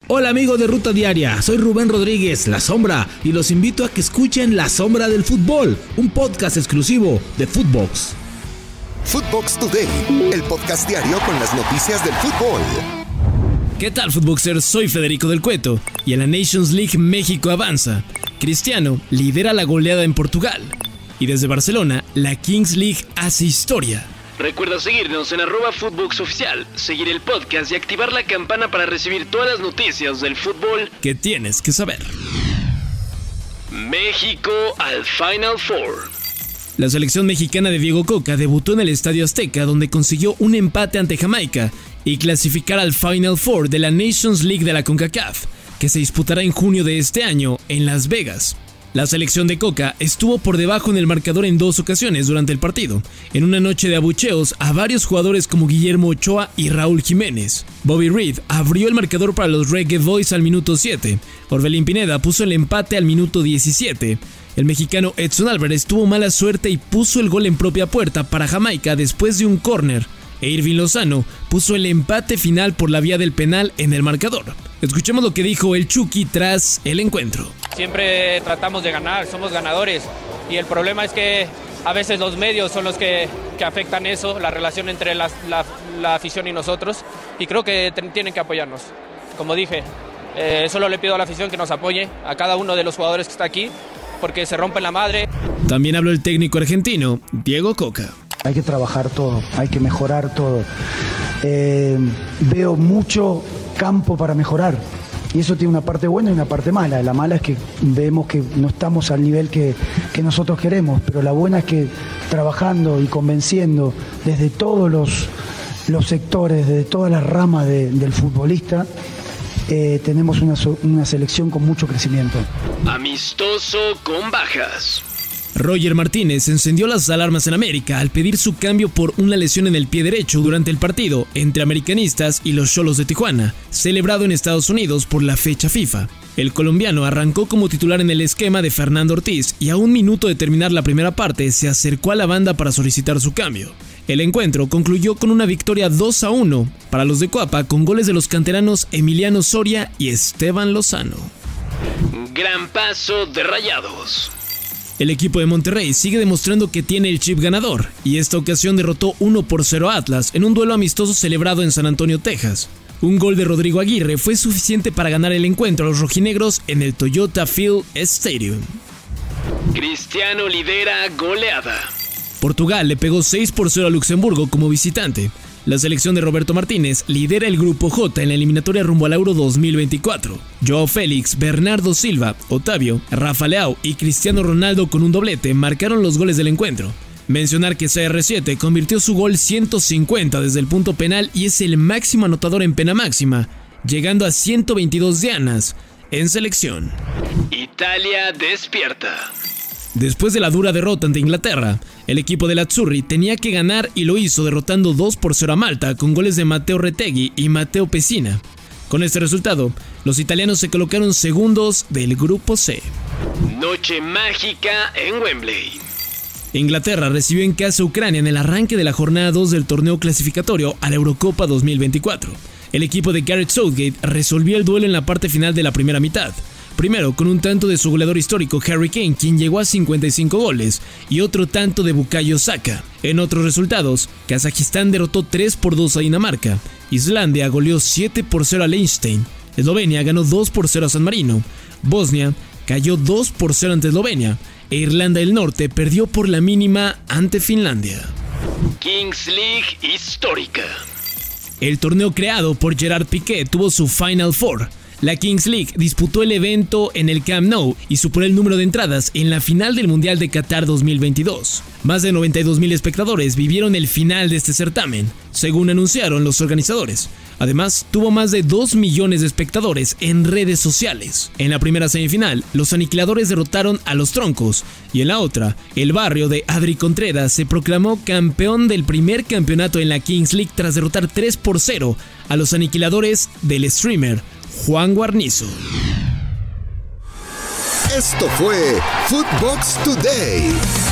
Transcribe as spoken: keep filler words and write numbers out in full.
Hola amigos de Ruta Diaria, soy Rubén Rodríguez, La Sombra, y los invito a que escuchen La Sombra del Fútbol, un podcast exclusivo de Footbox. Footbox Today, el podcast diario con las noticias del fútbol. ¿Qué tal, Footboxers? Soy Federico del Cueto, y en la Nations League México avanza. Cristiano lidera la goleada en Portugal, y desde Barcelona, la Kings League hace historia. Recuerda seguirnos en arroba Footbox Oficial, seguir el podcast y activar la campana para recibir todas las noticias del fútbol que tienes que saber. México al Final Four. La selección mexicana de Diego Coca debutó en el Estadio Azteca, donde consiguió un empate ante Jamaica y clasificar al Final Four de la Nations League de la CONCACAF, que se disputará en junio de este año en Las Vegas. La selección de Coca estuvo por debajo en el marcador en dos ocasiones durante el partido, en una noche de abucheos a varios jugadores como Guillermo Ochoa y Raúl Jiménez. Bobby Reed abrió el marcador para los Reggae Boys al minuto siete, Orbelín Pineda puso el empate al minuto diecisiete, el mexicano Edson Álvarez tuvo mala suerte y puso el gol en propia puerta para Jamaica después de un córner, e Irving Lozano puso el empate final por la vía del penal en el marcador. Escuchemos lo que dijo el Chucky tras el encuentro. Siempre tratamos de ganar, somos ganadores, y el problema es que a veces los medios son los que, que afectan eso, la relación entre la, la, la afición y nosotros, y creo que t- tienen que apoyarnos. Como dije, eh, solo le pido a la afición que nos apoye, a cada uno de los jugadores que está aquí, porque se rompen la madre. También habló el técnico argentino, Diego Coca. Hay que trabajar todo, hay que mejorar todo. Eh, veo mucho campo para mejorar. Y eso tiene una parte buena y una parte mala. La mala es que vemos que no estamos al nivel que, que nosotros queremos, pero la buena es que trabajando y convenciendo desde todos los, los sectores, desde todas las ramas de, del futbolista, eh, tenemos una, una selección con mucho crecimiento. Amistoso con bajas. Roger Martínez encendió las alarmas en América al pedir su cambio por una lesión en el pie derecho durante el partido entre Americanistas y los Xolos de Tijuana, celebrado en Estados Unidos por la fecha FIFA. El colombiano arrancó como titular en el esquema de Fernando Ortiz y a un minuto de terminar la primera parte se acercó a la banda para solicitar su cambio. El encuentro concluyó con una victoria dos a uno para los de Coapa con goles de los canteranos Emiliano Soria y Esteban Lozano. Gran paso de Rayados. El equipo de Monterrey sigue demostrando que tiene el chip ganador, y esta ocasión derrotó uno por cero a Atlas en un duelo amistoso celebrado en San Antonio, Texas. Un gol de Rodrigo Aguirre fue suficiente para ganar el encuentro a los rojinegros en el Toyota Field Stadium. Cristiano lidera goleada. Portugal le pegó seis por cero a Luxemburgo como visitante. La selección de Roberto Martínez lidera el Grupo J en la eliminatoria rumbo al Euro dos mil veinticuatro. Joao Félix, Bernardo Silva, Otavio, Rafa Leao y Cristiano Ronaldo con un doblete marcaron los goles del encuentro. Mencionar que C R siete convirtió su gol ciento cincuenta desde el punto penal y es el máximo anotador en pena máxima, llegando a ciento veintidós dianas en selección. Italia despierta. Después de la dura derrota ante Inglaterra, el equipo de Azzurri tenía que ganar y lo hizo derrotando dos por cero a Malta con goles de Matteo Retegui y Matteo Pessina. Con este resultado, los italianos se colocaron segundos del Grupo C. Noche mágica en Wembley. Inglaterra recibió en casa a Ucrania en el arranque de la jornada dos del torneo clasificatorio a la Eurocopa dos mil veinticuatro. El equipo de Gareth Southgate resolvió el duelo en la parte final de la primera mitad. Primero con un tanto de su goleador histórico Harry Kane, quien llegó a cincuenta y cinco goles, y otro tanto de Bukayo Saka. En otros resultados, Kazajistán derrotó tres por dos a Dinamarca, Islandia goleó siete por cero a Liechtenstein, Eslovenia ganó dos por cero a San Marino, Bosnia cayó dos por cero ante Eslovenia, e Irlanda del Norte perdió por la mínima ante Finlandia. Kings League histórica. El torneo creado por Gerard Piqué tuvo su Final Four. La Kings League disputó el evento en el Camp Nou y superó el número de entradas en la final del Mundial de Qatar dos mil veintidós. Más de noventa y dos mil espectadores vivieron el final de este certamen, según anunciaron los organizadores. Además, tuvo más de dos millones de espectadores en redes sociales. En la primera semifinal, los aniquiladores derrotaron a los Troncos, y en la otra, el barrio de Adri Contreras se proclamó campeón del primer campeonato en la Kings League tras derrotar tres por cero a los aniquiladores del streamer Juan Guarnizo. Esto fue Footbox Today.